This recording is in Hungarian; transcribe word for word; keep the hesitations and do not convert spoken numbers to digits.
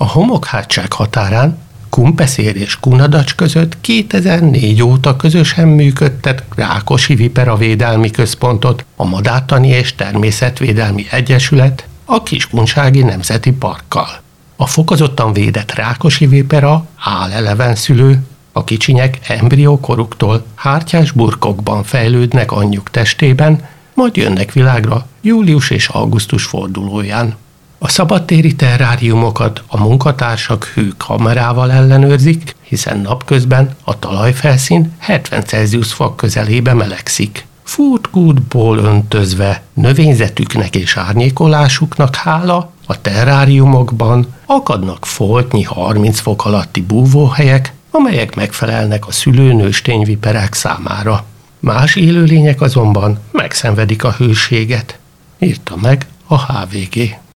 homokhátság határán Kunpeszér és Kunadacs között kétezer-négy óta közösen működtet Rákosi Vipera Védelmi Központot, a Madártani és Természetvédelmi Egyesület a Kiskunsági Nemzeti Parkkal. A fokozottan védett Rákosi vipera álelevenszülő, a kicsinyek embriókoruktól hártyás burkokban fejlődnek anyjuk testében, majd jönnek világra július és augusztus fordulóján. A szabadtéri terráriumokat a munkatársak hű kamerával ellenőrzik, hiszen napközben a talajfelszín hetven Celsius fok közelébe melegszik. Furtkútból öntözve, növényzetüknek és árnyékolásuknak hála, a terráriumokban akadnak foltnyi harminc fok alatti búvóhelyek, amelyek megfelelnek a szülőnőstényviperák számára. Más élőlények azonban megszenvedik a hőséget, írta meg a há vé gé.